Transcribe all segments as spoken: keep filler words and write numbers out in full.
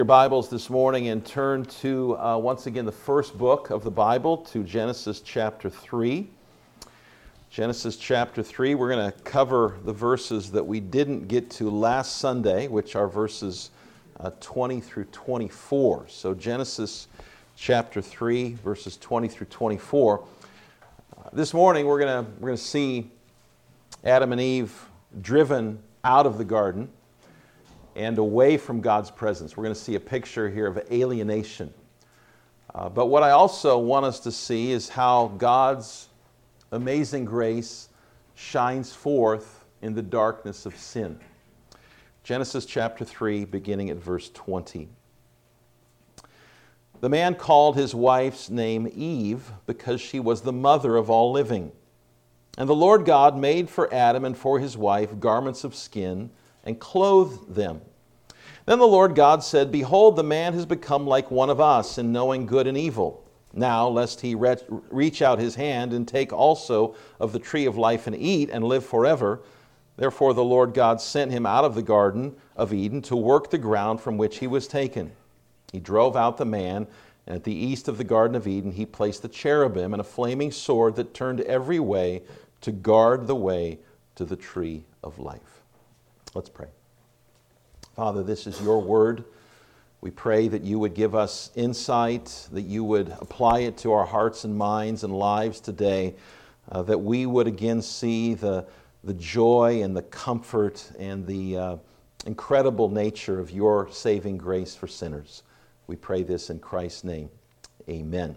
Your Bibles this morning and turn to, uh, once again, the first book of the Bible, to Genesis chapter three. Genesis chapter three, we're going to cover the verses that we didn't get to last Sunday, which are verses uh, twenty through twenty-four. So Genesis chapter three, verses twenty through twenty-four. Uh, this morning we're going to we're going to see Adam and Eve driven out of the garden and away from God's presence. We're going to see a picture here of alienation. Uh, but what I also want us to see is how God's amazing grace shines forth in the darkness of sin. Genesis chapter three, beginning at verse twenty. The man called his wife's name Eve because she was the mother of all living. And the Lord God made for Adam and for his wife garments of skin and clothed them. Then the Lord God said, Behold, the man has become like one of us in knowing good and evil. Now, lest he re- reach out his hand and take also of the tree of life and eat and live forever. Therefore the Lord God sent him out of the garden of Eden to work the ground from which he was taken. He drove out the man, and at the east of the garden of Eden he placed the cherubim and a flaming sword that turned every way to guard the way to the tree of life. Let's pray. Father, this is your word. We pray that you would give us insight, that you would apply it to our hearts and minds and lives today, uh, that we would again see the, the joy and the comfort and the uh, incredible nature of your saving grace for sinners. We pray this in Christ's name. Amen.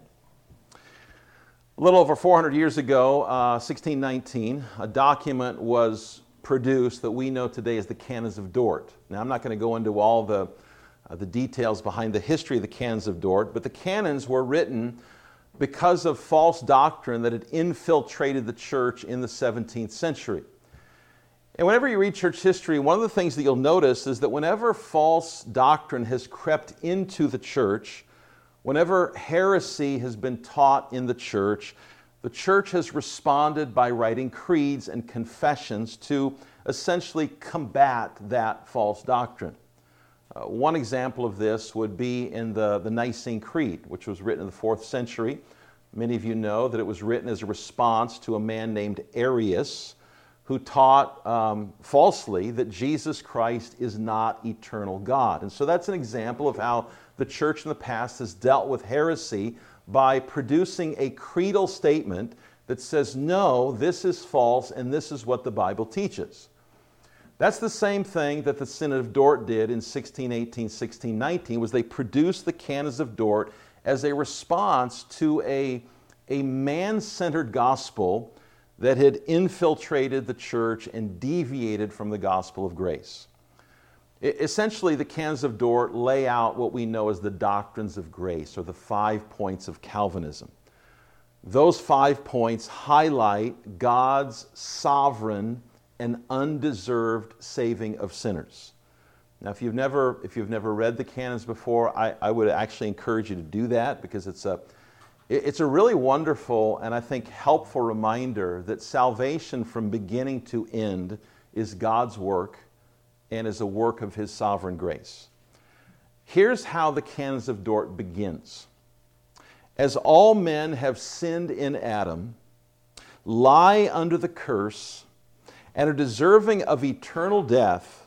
A little over four hundred years ago, uh, sixteen nineteen, a document was produced that we know today as the Canons of Dort. Now, I'm not going to go into all the, uh, the details behind the history of the Canons of Dort, but the canons were written because of false doctrine that had infiltrated the church in the seventeenth century. And whenever you read church history, one of the things that you'll notice is that whenever false doctrine has crept into the church, whenever heresy has been taught in the church, the church has responded by writing creeds and confessions to essentially combat that false doctrine. Uh, one example of this would be in the, the Nicene Creed, which was written in the fourth century. Many of you know that it was written as a response to a man named Arius, who taught um, falsely that Jesus Christ is not eternal God. And so that's an example of how the church in the past has dealt with heresy by producing a creedal statement that says, no, this is false and this is what the Bible teaches. That's the same thing that the Synod of Dort did in sixteen eighteen, sixteen nineteen, was they produced the Canons of Dort as a response to a, a man-centered gospel that had infiltrated the church and deviated from the gospel of grace. Essentially, the Canons of Dort lay out what we know as the doctrines of grace, or the five points of Calvinism. Those five points highlight God's sovereign and undeserved saving of sinners. Now, if you've never, if you've never read the Canons before, I, I would actually encourage you to do that, because it's a, it's a really wonderful and I think helpful reminder that salvation from beginning to end is God's work and is a work of His sovereign grace. Here's how the Canons of Dort begins. As all men have sinned in Adam, lie under the curse, and are deserving of eternal death,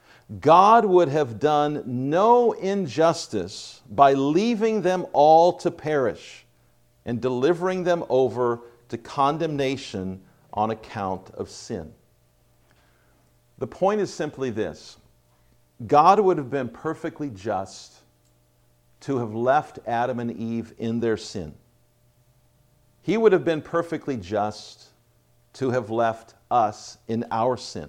God would have done no injustice by leaving them all to perish and delivering them over to condemnation on account of sin. The point is simply this: God would have been perfectly just to have left Adam and Eve in their sin. He would have been perfectly just to have left us in our sin.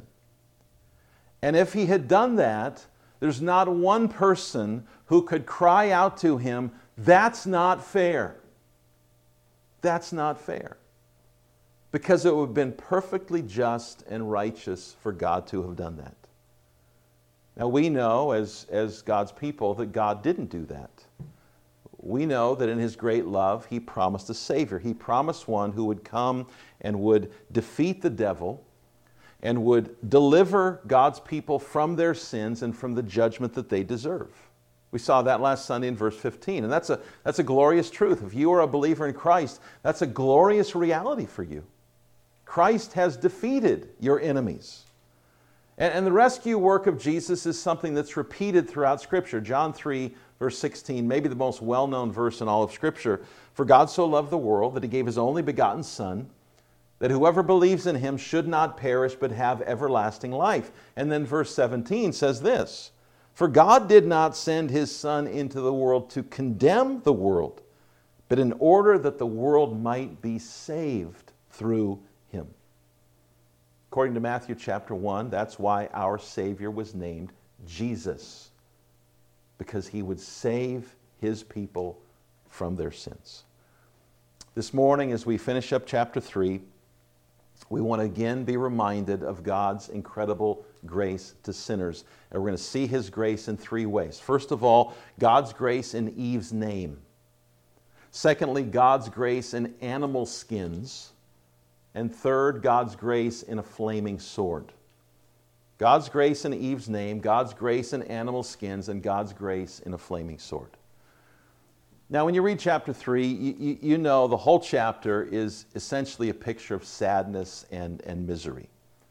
And if He had done that, there's not one person who could cry out to Him, "That's not fair. That's not fair." Because it would have been perfectly just and righteous for God to have done that. Now we know as, as God's people that God didn't do that. We know that in His great love, He promised a Savior. He promised one who would come and would defeat the devil and would deliver God's people from their sins and from the judgment that they deserve. We saw that last Sunday in verse fifteen. And that's a, that's a glorious truth. If you are a believer in Christ, that's a glorious reality for you. Christ has defeated your enemies. And, and the rescue work of Jesus is something that's repeated throughout Scripture. John three, verse sixteen, maybe the most well-known verse in all of Scripture. For God so loved the world that He gave His only begotten Son, that whoever believes in Him should not perish but have everlasting life. And then verse seventeen says this, for God did not send His Son into the world to condemn the world, but in order that the world might be saved through Him. According to Matthew chapter one, that's why our Savior was named Jesus, because He would save His people from their sins. This morning, as we finish up chapter three, we want to again be reminded of God's incredible grace to sinners. And we're going to see His grace in three ways. First of all, God's grace in Eve's name. Secondly, God's grace in animal skins. And third, God's grace in a flaming sword. God's grace in Eve's name, God's grace in animal skins, and God's grace in a flaming sword. Now, when you read chapter three, you, you, you know the whole chapter is essentially a picture of sadness and, and misery.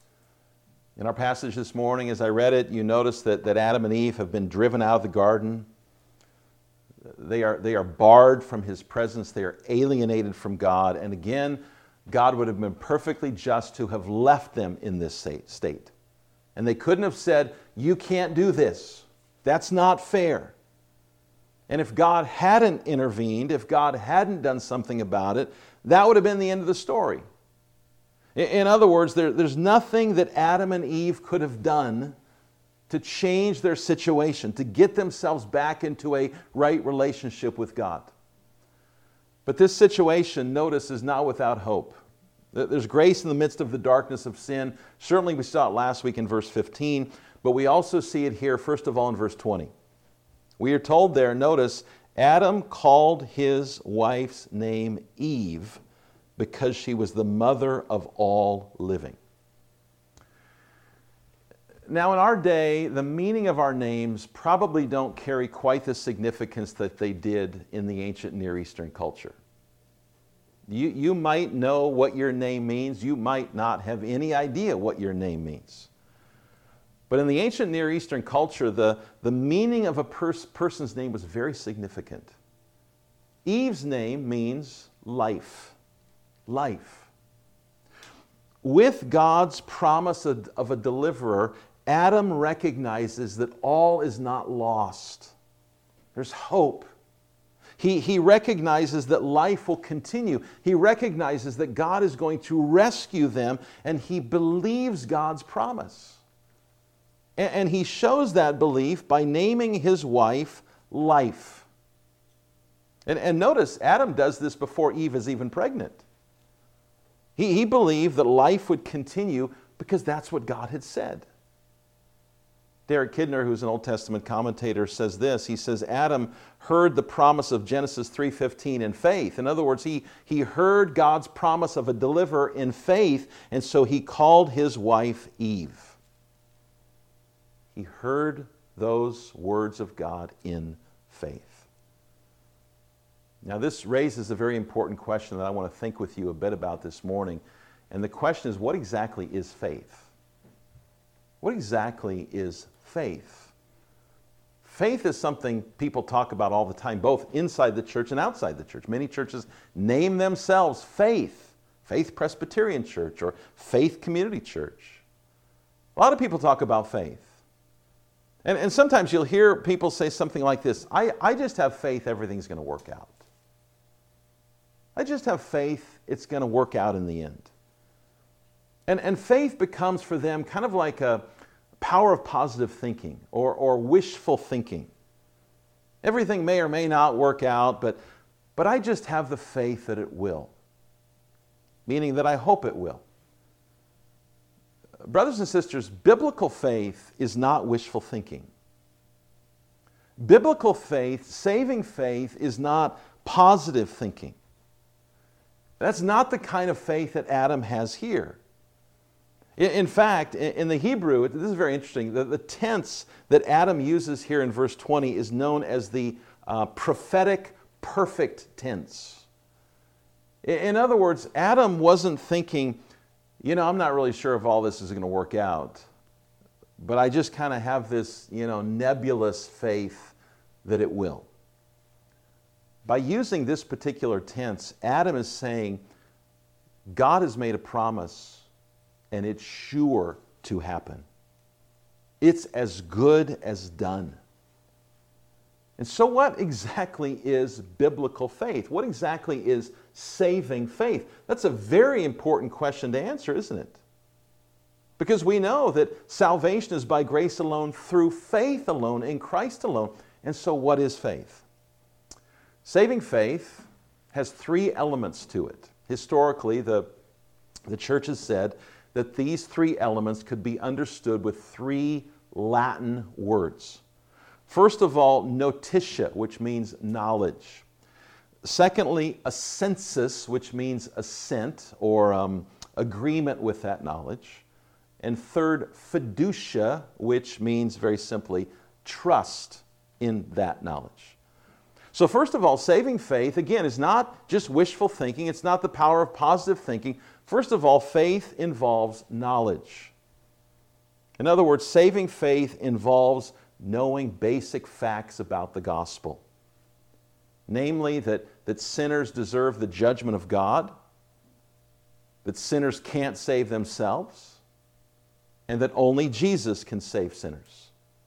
In our passage this morning, as I read it, you notice that, that Adam and Eve have been driven out of the garden. They are, they are barred from His presence. They are alienated from God. And again, God would have been perfectly just to have left them in this state. And they couldn't have said, you can't do this. That's not fair. And if God hadn't intervened, if God hadn't done something about it, that would have been the end of the story. In other words, there, there's nothing that Adam and Eve could have done to change their situation, to get themselves back into a right relationship with God. But this situation, notice, is not without hope. There's grace in the midst of the darkness of sin. Certainly we saw it last week in verse fifteen, but we also see it here, first of all, in verse twenty. We are told there, notice, Adam called his wife's name Eve because she was the mother of all living. Now in our day, the meaning of our names probably don't carry quite the significance that they did in the ancient Near Eastern culture. You, you might know what your name means. You might not have any idea what your name means. But in the ancient Near Eastern culture, the, the meaning of a pers- person's name was very significant. Eve's name means life. Life. With God's promise of, of a deliverer, Adam recognizes that all is not lost. There's hope. He, he recognizes that life will continue. He recognizes that God is going to rescue them, and he believes God's promise. And, and he shows that belief by naming his wife Life. And, and notice, Adam does this before Eve is even pregnant. He, he believed that life would continue because that's what God had said. Derek Kidner, who's an Old Testament commentator, says this. He says, Adam heard the promise of Genesis three fifteen in faith. In other words, he, he heard God's promise of a deliverer in faith, and so he called his wife Eve. He heard those words of God in faith. Now, this raises a very important question that I want to think with you a bit about this morning. And the question is, what exactly is faith? What exactly is faith? Faith is something people talk about all the time, both inside the church and outside the church. Many churches name themselves Faith, Faith Presbyterian Church, or Faith Community Church. A lot of people talk about faith. And, and sometimes you'll hear people say something like this, I, I just have faith everything's going to work out. I just have faith it's going to work out in the end. And, and faith becomes for them kind of like a power of positive thinking or, or wishful thinking. Everything may or may not work out, but, but I just have the faith that it will. Meaning that I hope it will. Brothers and sisters, biblical faith is not wishful thinking. Biblical faith, saving faith, is not positive thinking. That's not the kind of faith that Adam has here. In fact, in the Hebrew, this is very interesting, the, the tense that Adam uses here in verse twenty is known as the uh, prophetic perfect tense. In other words, Adam wasn't thinking, you know, I'm not really sure if all this is going to work out, but I just kind of have this, you know, nebulous faith that it will. By using this particular tense, Adam is saying, God has made a promise, and it's sure to happen. It's as good as done. And so what exactly is biblical faith? What exactly is saving faith? That's a very important question to answer, isn't it? Because we know that salvation is by grace alone, through faith alone, in Christ alone. And so what is faith? Saving faith has three elements to it. Historically, the, the church has said that these three elements could be understood with three Latin words. First of all, notitia, which means knowledge. Secondly, assensus, which means assent or um, agreement with that knowledge. And third, fiducia, which means very simply trust in that knowledge. So first of all, saving faith, again, is not just wishful thinking. It's not the power of positive thinking. First of all, faith involves knowledge. In other words, saving faith involves knowing basic facts about the gospel. Namely, that, that sinners deserve the judgment of God, that sinners can't save themselves, and that only Jesus can save sinners.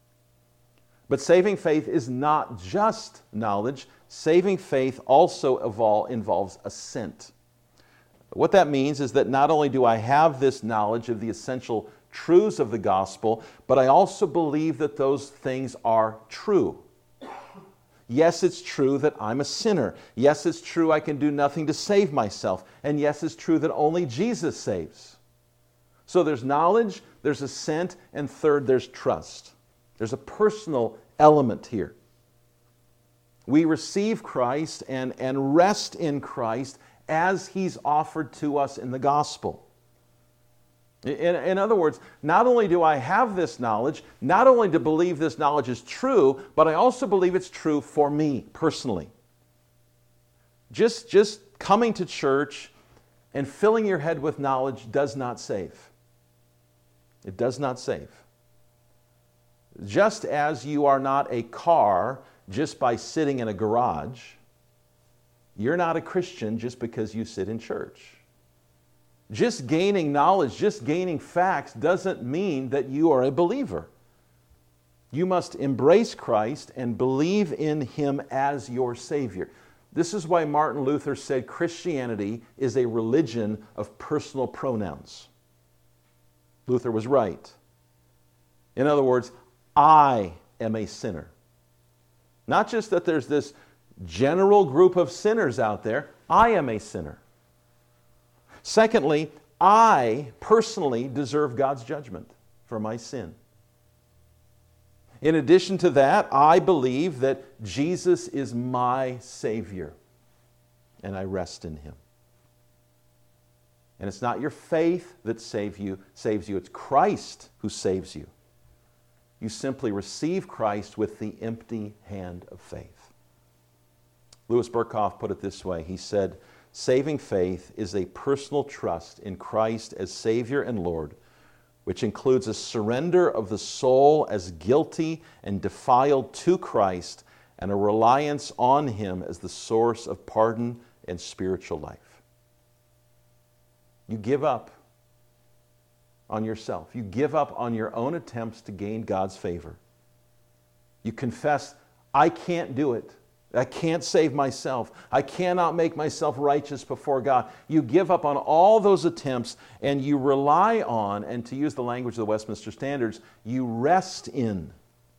But saving faith is not just knowledge. Saving faith also evol- involves assent. What that means is that not only do I have this knowledge of the essential truths of the gospel, but I also believe that those things are true. Yes, it's true that I'm a sinner. Yes, it's true I can do nothing to save myself. And yes, it's true that only Jesus saves. So there's knowledge, there's assent, and third, there's trust. There's a personal element here. We receive Christ and, and rest in Christ as He's offered to us in the gospel. In, in other words, not only do I have this knowledge, not only to believe this knowledge is true, but I also believe it's true for me personally. Just, just coming to church and filling your head with knowledge does not save. It does not save. Just as you are not a car just by sitting in a garage, you're not a Christian just because you sit in church. Just gaining knowledge, just gaining facts doesn't mean that you are a believer. You must embrace Christ and believe in Him as your Savior. This is why Martin Luther said Christianity is a religion of personal pronouns. Luther was right. In other words, I am a sinner. Not just that there's this general group of sinners out there. I am a sinner. Secondly, I personally deserve God's judgment for my sin. In addition to that, I believe that Jesus is my Savior, and I rest in Him. And it's not your faith that save you, saves you, it's Christ who saves you. You simply receive Christ with the empty hand of faith. Louis Berkhoff put it this way. He said, saving faith is a personal trust in Christ as Savior and Lord, which includes a surrender of the soul as guilty and defiled to Christ and a reliance on Him as the source of pardon and spiritual life. You give up on yourself. You give up on your own attempts to gain God's favor. You confess, I can't do it. I can't save myself. I cannot make myself righteous before God. You give up on all those attempts and you rely on, and to use the language of the Westminster Standards, you rest in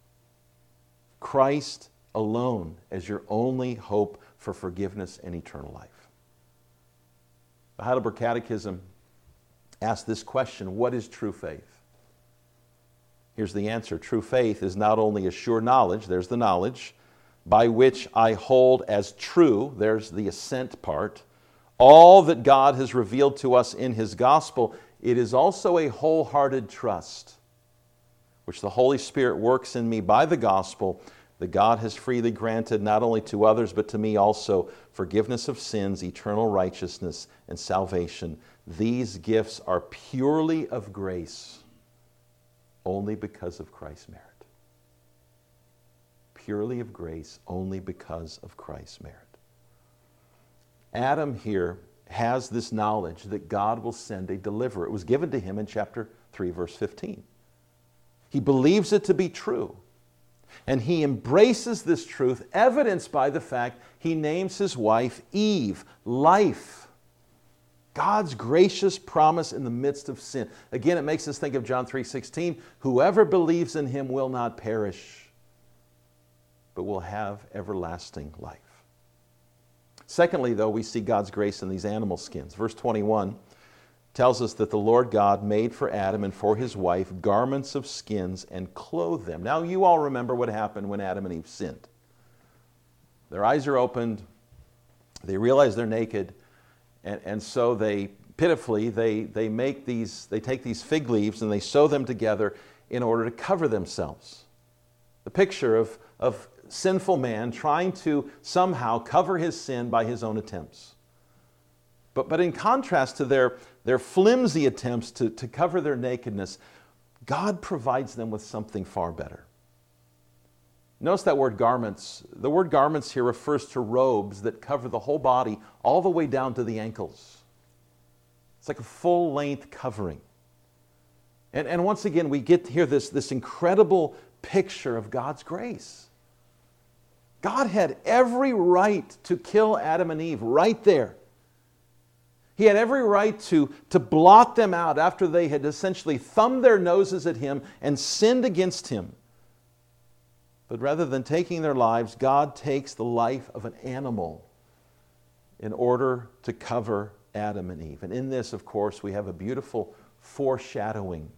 Christ alone as your only hope for forgiveness and eternal life. The Heidelberg Catechism asks this question, what is true faith? Here's the answer. True faith is not only a sure knowledge, there's the knowledge, by which I hold as true, there's the assent part, all that God has revealed to us in His gospel, it is also a wholehearted trust, which the Holy Spirit works in me by the gospel, that God has freely granted not only to others, but to me also, forgiveness of sins, eternal righteousness, and salvation. These gifts are purely of grace, only because of Christ's merit. Purely of grace, only because of Christ's merit. Adam here has this knowledge that God will send a deliverer. It was given to him in chapter three, verse fifteen. He believes it to be true. And he embraces this truth, evidenced by the fact he names his wife Eve, life. God's gracious promise in the midst of sin. Again, it makes us think of John three sixteen, whoever believes in him will not perish, but will have everlasting life. Secondly, though, we see God's grace in these animal skins. Verse twenty-one tells us that the Lord God made for Adam and for his wife garments of skins and clothed them. Now, you all remember what happened when Adam and Eve sinned. Their eyes are opened, they realize they're naked, and, and so they pitifully, they, they make these, they take these fig leaves and they sew them together in order to cover themselves. The picture of, of sinful man trying to somehow cover his sin by his own attempts. But, but in contrast to their, their flimsy attempts to, to cover their nakedness, God provides them with something far better. Notice that word garments. The word garments here refers to robes that cover the whole body all the way down to the ankles. It's like a full-length covering. And, and once again, we get to hear this, this incredible picture of God's grace. God had every right to kill Adam and Eve right there. He had every right to, to blot them out after they had essentially thumbed their noses at him and sinned against him. But rather than taking their lives, God takes the life of an animal in order to cover Adam and Eve. And in this, of course, we have a beautiful foreshadowing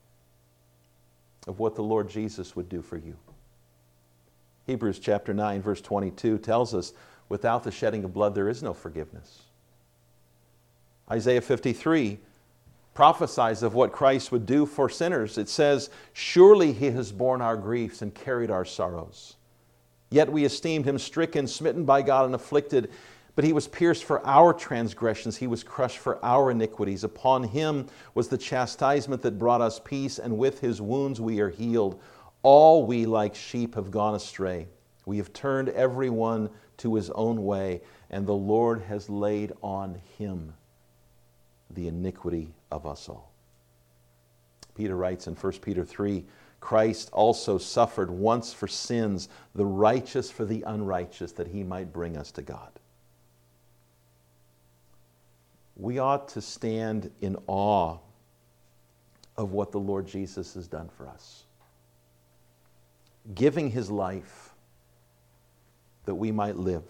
of what the Lord Jesus would do for you. Hebrews chapter nine, verse twenty-two tells us, without the shedding of blood, there is no forgiveness. Isaiah fifty-three prophesies of what Christ would do for sinners. It says, surely he has borne our griefs and carried our sorrows. Yet we esteemed him stricken, smitten by God, and afflicted. But he was pierced for our transgressions. He was crushed for our iniquities. Upon him was the chastisement that brought us peace, and with his wounds we are healed. All we like sheep have gone astray. We have turned every one to his own way, and the Lord has laid on him the iniquity of us all. Peter writes in First Peter three, Christ also suffered once for sins, the righteous for the unrighteous, that he might bring us to God. We ought to stand in awe of what the Lord Jesus has done for us, giving his life that we might live,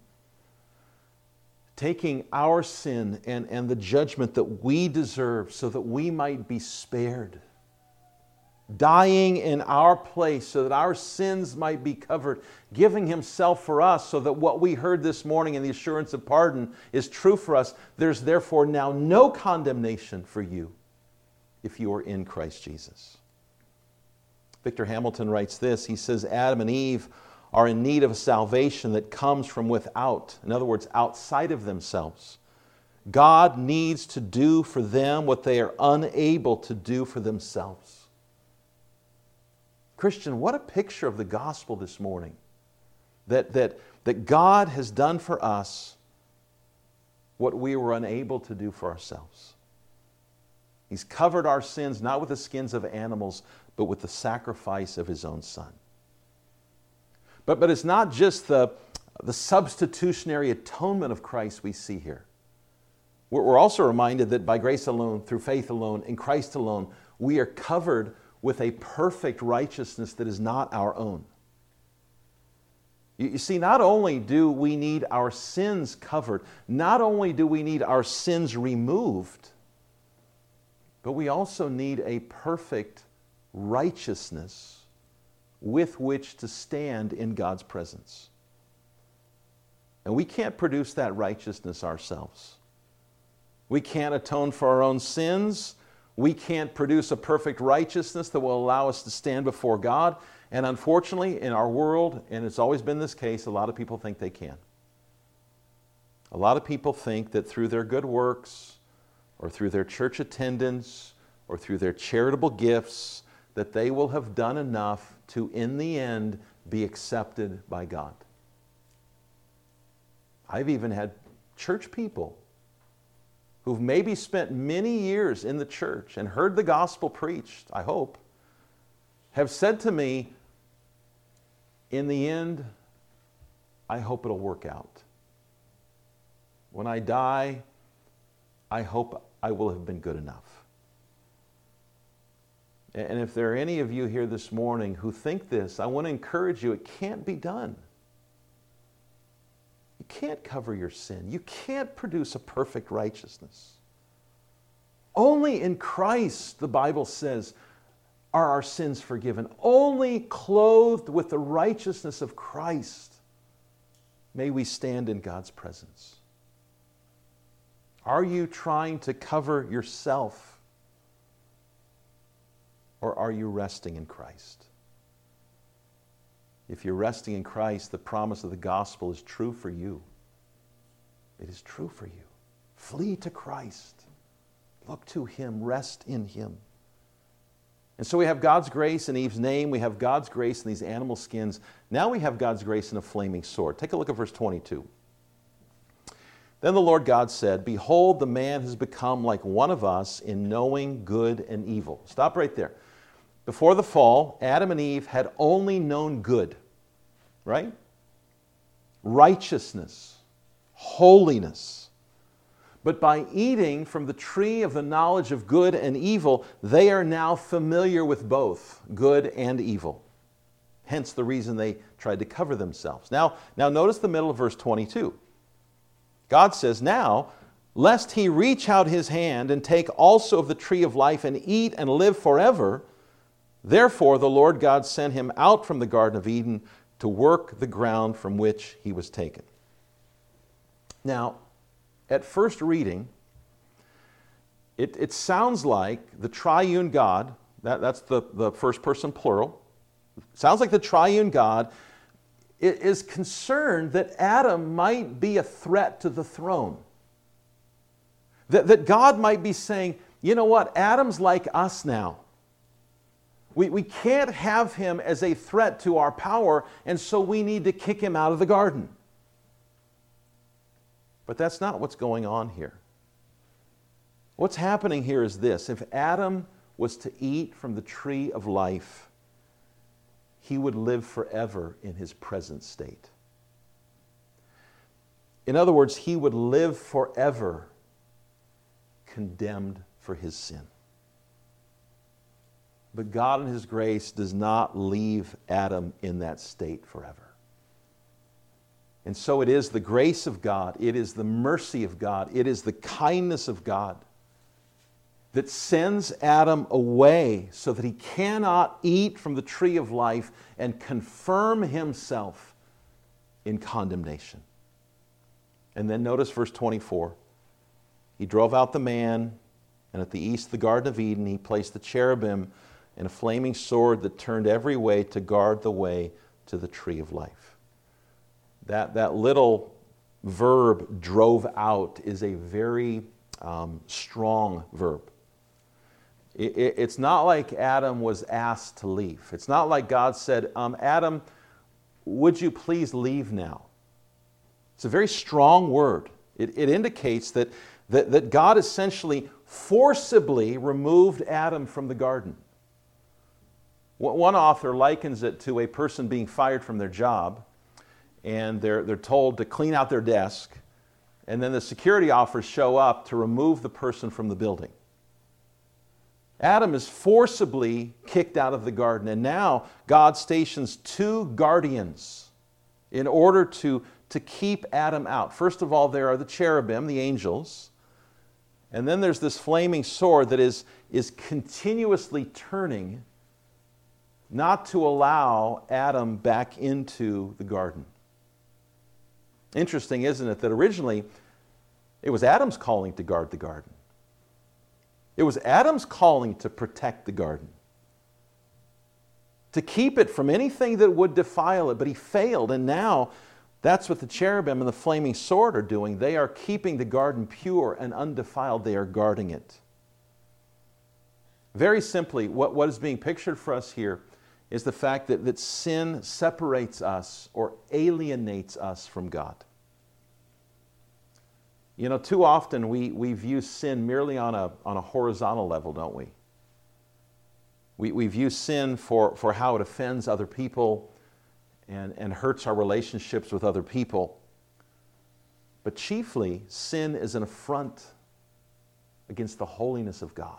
taking our sin and, and the judgment that we deserve so that we might be spared, dying in our place so that our sins might be covered, giving himself for us so that what we heard this morning in the assurance of pardon is true for us. There's therefore now no condemnation for you if you are in Christ Jesus. Victor Hamilton writes this. He says, Adam and Eve are in need of a salvation that comes from without. In other words, outside of themselves. God needs to do for them what they are unable to do for themselves. Christian, what a picture of the gospel this morning. That, that, that God has done for us what we were unable to do for ourselves. He's covered our sins not with the skins of animals, but with the sacrifice of his own Son. But, but it's not just the, the substitutionary atonement of Christ we see here. We're, we're also reminded that by grace alone, through faith alone, in Christ alone, we are covered with a perfect righteousness that is not our own. You, you see, not only do we need our sins covered, not only do we need our sins removed, but we also need a perfect righteousness with which to stand in God's presence. And we can't produce that righteousness ourselves. We can't atone for our own sins. We can't produce a perfect righteousness that will allow us to stand before God. And unfortunately, in our world, and it's always been this case, a lot of people think they can. A lot of people think that through their good works, or through their church attendance, or through their charitable gifts, that they will have done enough to, in the end, be accepted by God. I've even had church people who've maybe spent many years in the church and heard the gospel preached, I hope, have said to me, in the end, I hope it'll work out. When I die, I hope I will have been good enough. And if there are any of you here this morning who think this, I want to encourage you, it can't be done. You can't cover your sin. You can't produce a perfect righteousness. Only in Christ, the Bible says, are our sins forgiven. Only clothed with the righteousness of Christ may we stand in God's presence. Are you trying to cover yourself, or are you resting in Christ? If you're resting in Christ, the promise of the gospel is true for you. It is true for you. Flee to Christ. Look to Him. Rest in Him. And so we have God's grace in Eve's name. We have God's grace in these animal skins. Now we have God's grace in a flaming sword. Take a look at verse twenty-two. Then the Lord God said, "Behold, the man has become like one of us in knowing good and evil." Stop right there. Before the fall, Adam and Eve had only known good, right? Righteousness, holiness. But by eating from the tree of the knowledge of good and evil, they are now familiar with both good and evil. Hence the reason they tried to cover themselves. Now, now notice the middle of verse twenty-two. God says, "Now, lest he reach out his hand and take also of the tree of life and eat and live forever, therefore the Lord God sent him out from the Garden of Eden to work the ground from which he was taken." Now, at first reading, it, it sounds like the triune God, that, that's the, the first person plural, sounds like the triune God is concerned that Adam might be a threat to the throne. That, that God might be saying, you know what, Adam's like us now. We, we can't have him as a threat to our power, and so we need to kick him out of the garden. But that's not what's going on here. What's happening here is this: if Adam was to eat from the tree of life, he would live forever in his present state. In other words, he would live forever condemned for his sin. But God in His grace does not leave Adam in that state forever. And so it is the grace of God, it is the mercy of God, it is the kindness of God that sends Adam away so that he cannot eat from the tree of life and confirm himself in condemnation. And then notice verse twenty-four. He drove out the man, and at the east of the Garden of Eden he placed the cherubim and a flaming sword that turned every way to guard the way to the tree of life. That, that little verb, drove out, is a very um, strong verb. It, it, it's not like Adam was asked to leave. It's not like God said, um, Adam, would you please leave now? It's a very strong word. It, it indicates that, that, that God essentially forcibly removed Adam from the garden. One author likens it to a person being fired from their job, and they're, they're told to clean out their desk, and then the security officers show up to remove the person from the building. Adam is forcibly kicked out of the garden, and now God stations two guardians in order to, to keep Adam out. First of all, there are the cherubim, the angels, and then there's this flaming sword that is, is continuously turning, not to allow Adam back into the garden. Interesting, isn't it, that originally it was Adam's calling to guard the garden. It was Adam's calling to protect the garden, to keep it from anything that would defile it, but he failed, and now that's what the cherubim and the flaming sword are doing. They are keeping the garden pure and undefiled. They are guarding it. Very simply, what, what is being pictured for us here is the fact that, that sin separates us or alienates us from God. You know, too often we, we view sin merely on a, on a horizontal level, don't we? We, we view sin for, for how it offends other people and, and hurts our relationships with other people. But chiefly, sin is an affront against the holiness of God.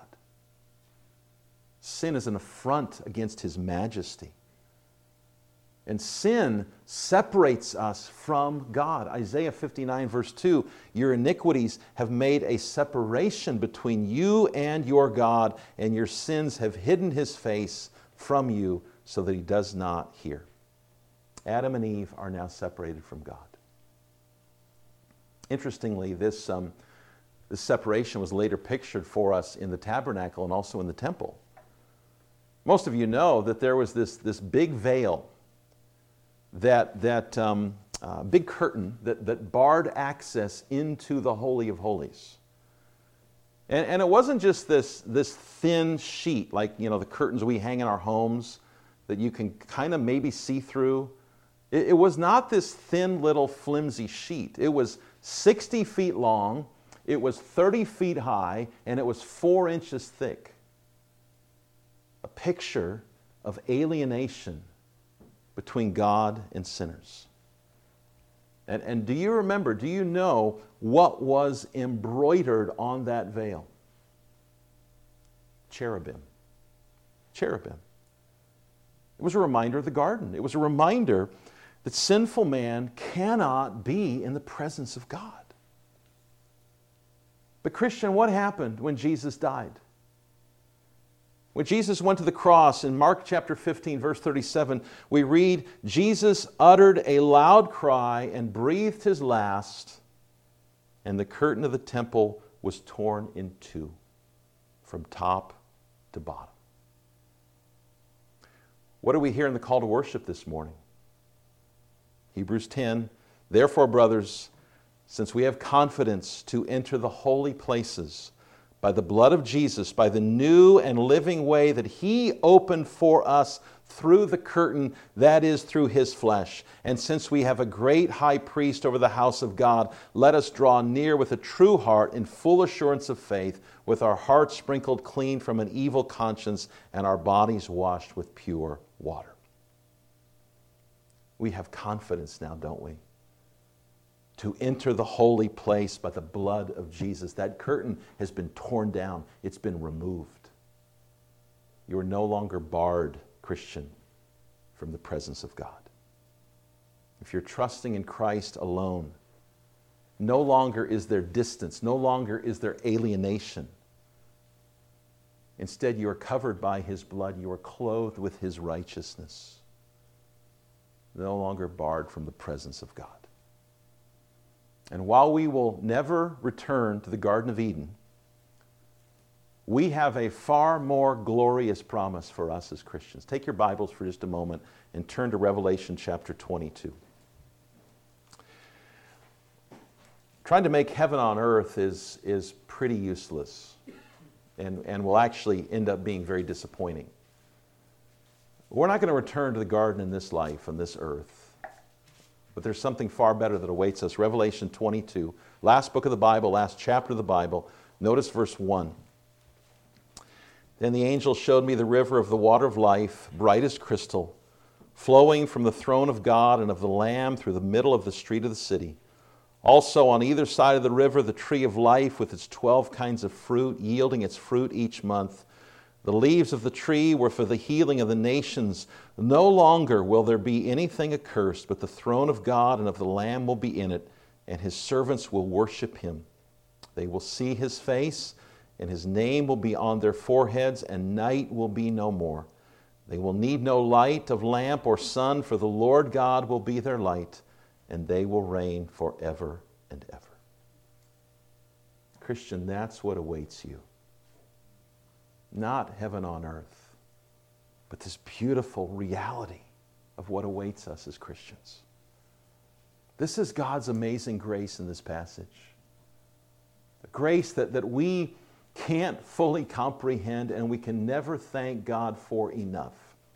Sin is an affront against His majesty. And sin separates us from God. Isaiah fifty-nine verse two, your iniquities have made a separation between you and your God, and your sins have hidden His face from you so that He does not hear. Adam and Eve are now separated from God. Interestingly, this, um, this separation was later pictured for us in the tabernacle and also in the temple. Most of you know that there was this, this big veil, that, that um, uh, big curtain that, that barred access into the Holy of Holies. And, and it wasn't just this, this thin sheet, like you know the curtains we hang in our homes that you can kind of maybe see through. It, it was not this thin little flimsy sheet. It was sixty feet long, it was thirty feet high, and it was four inches thick. A picture of alienation between God and sinners. And, and do you remember, do you know what was embroidered on that veil? Cherubim. Cherubim. It was a reminder of the garden. It was a reminder that sinful man cannot be in the presence of God. But Christian, what happened when Jesus died? When Jesus went to the cross in Mark chapter fifteen, verse thirty-seven, we read, Jesus uttered a loud cry and breathed his last, and the curtain of the temple was torn in two, from top to bottom. What do we hear in the call to worship this morning? Hebrews ten, therefore, brothers, since we have confidence to enter the holy places by the blood of Jesus, by the new and living way that He opened for us through the curtain, that is, through His flesh. And since we have a great high priest over the house of God, let us draw near with a true heart in full assurance of faith, with our hearts sprinkled clean from an evil conscience and our bodies washed with pure water. We have confidence now, don't we? To enter the holy place by the blood of Jesus. That curtain has been torn down. It's been removed. You are no longer barred, Christian, from the presence of God. If you're trusting in Christ alone, no longer is there distance, no longer is there alienation. Instead, you are covered by His blood. You are clothed with His righteousness. No longer barred from the presence of God. And while we will never return to the Garden of Eden, we have a far more glorious promise for us as Christians. Take your Bibles for just a moment and turn to Revelation chapter twenty-two. Trying to make heaven on earth is, is pretty useless and, and will actually end up being very disappointing. We're not going to return to the garden in this life, on this earth. But there's something far better that awaits us. Revelation twenty-two, last book of the Bible, last chapter of the Bible. Notice verse one. Then the angel showed me the river of the water of life, bright as crystal, flowing from the throne of God and of the Lamb through the middle of the street of the city. Also on either side of the river, the tree of life with its twelve kinds of fruit, yielding its fruit each month. The leaves of the tree were for the healing of the nations. No longer will there be anything accursed, but the throne of God and of the Lamb will be in it, and His servants will worship Him. They will see His face, and His name will be on their foreheads, and night will be no more. They will need no light of lamp or sun, for the Lord God will be their light, and they will reign forever and ever. Christian, that's what awaits you. not heaven on earth, but this beautiful reality of what awaits us as Christians. This is God's amazing grace in this passage. A grace that, that we can't fully comprehend and we can never thank God for enough.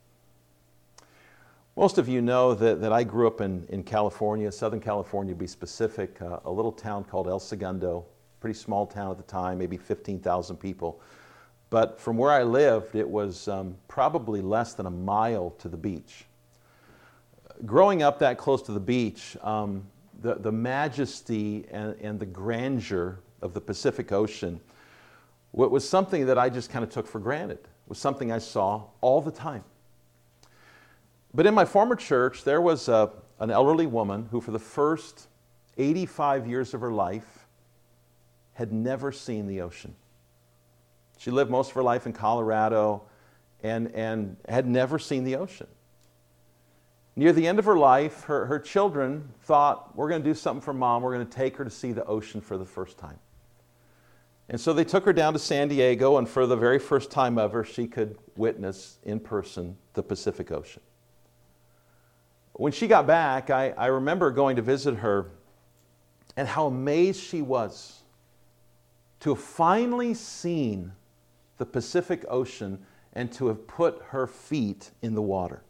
Most of you know that, that I grew up in, in California, Southern California to be specific, uh, a little town called El Segundo, pretty small town at the time, maybe fifteen thousand people. But from where I lived, it was um, probably less than a mile to the beach. Growing up that close to the beach, um, the, the majesty and, and the grandeur of the Pacific Ocean what was something that I just kind of took for granted. It was something I saw all the time. But in my former church, there was a, an elderly woman who for the first eighty-five years of her life had never seen the ocean. She lived most of her life in Colorado and, and had never seen the ocean. Near the end of her life, her, her children thought, we're going to do something for Mom. We're going to take her to see the ocean for the first time. And so they took her down to San Diego, and for the very first time ever, she could witness in person the Pacific Ocean. When she got back, I, I remember going to visit her and how amazed she was to have finally seen the Pacific Ocean and to have put her feet in the water.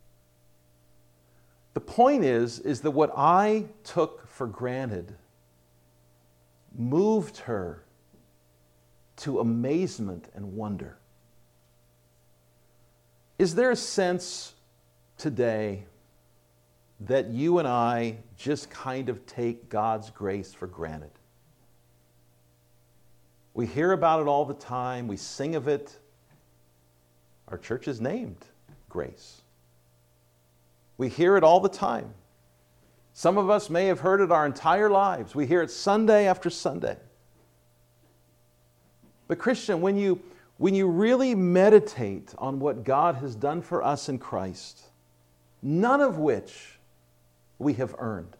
The point is, is that what I took for granted moved her to amazement and wonder. Is there a sense today that you and I just kind of take God's grace for granted? We hear about it all the time. We sing of it. Our church is named Grace. We hear it all the time. Some of us may have heard it our entire lives. We hear it Sunday after Sunday. But Christian, when you, when you really meditate on what God has done for us in Christ, none of which we have earned,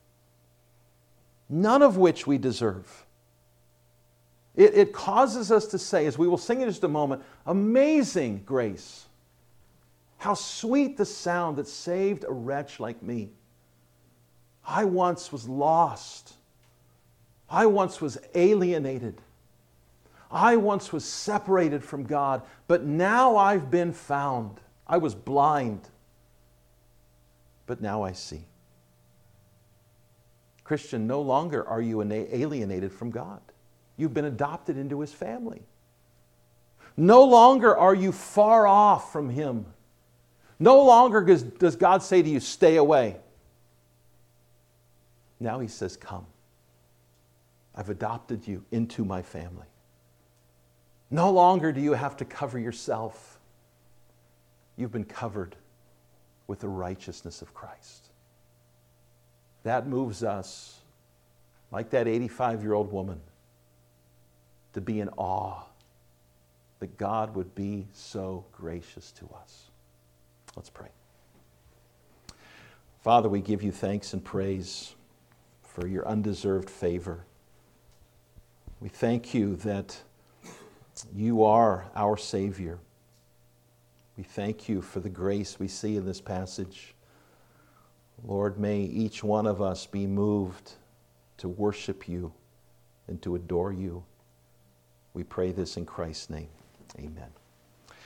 none of which we deserve, it, it causes us to say, as we will sing in just a moment, amazing grace. How sweet the sound that saved a wretch like me. I once was lost. I once was alienated. I once was separated from God, but now I've been found. I was blind, but now I see. Christian, no longer are you alienated from God. You've been adopted into His family. No longer are you far off from Him. No longer does, does God say to you, stay away. Now He says, come. I've adopted you into my family. No longer do you have to cover yourself. You've been covered with the righteousness of Christ. That moves us, like that eighty-five-year-old woman, to be in awe that God would be so gracious to us. Let's pray. Father, we give you thanks and praise for your undeserved favor. We thank you that you are our Savior. We thank you for the grace we see in this passage. Lord, may each one of us be moved to worship you and to adore you. We pray this in Christ's name. Amen.